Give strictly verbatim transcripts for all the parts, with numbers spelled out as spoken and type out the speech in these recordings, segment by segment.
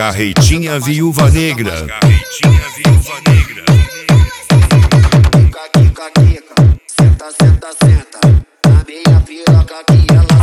Carretinha Viúva Negra. Quica, quica, senta, senta, senta. Na minha piroca que ela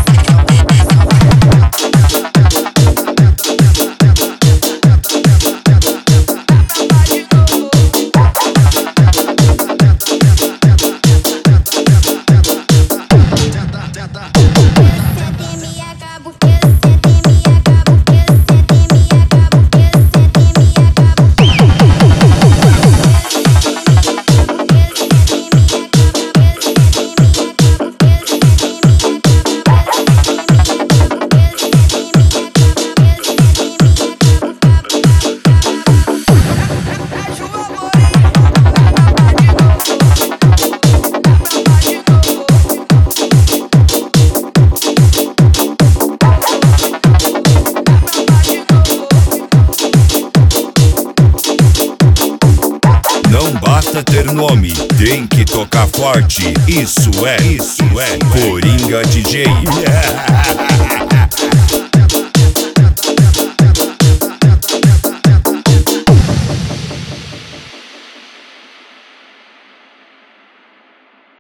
Não basta ter nome, tem que tocar forte. Isso é, isso é Coringa D J. Yeah.